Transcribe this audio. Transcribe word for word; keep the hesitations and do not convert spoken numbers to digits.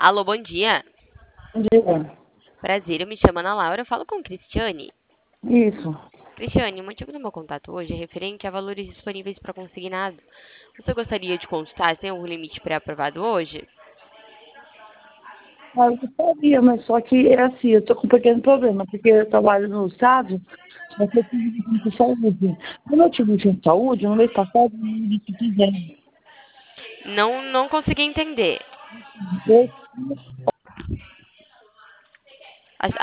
Alô, bom dia. Bom dia. Prazer, eu me chamo Ana Laura, eu falo com Cristiane. Isso. Cristiane, o motivo do meu contato hoje é referente a valores disponíveis para consignado. Você gostaria de consultar se tem algum limite pré-aprovado hoje? Ah, eu sabia, mas só que é assim, eu tô com um pequeno problema, porque eu trabalho no estado, só que eu tive licença de saúde. Quando eu tive licença de saúde, no mês passado, eu me disse Não, não consegui entender.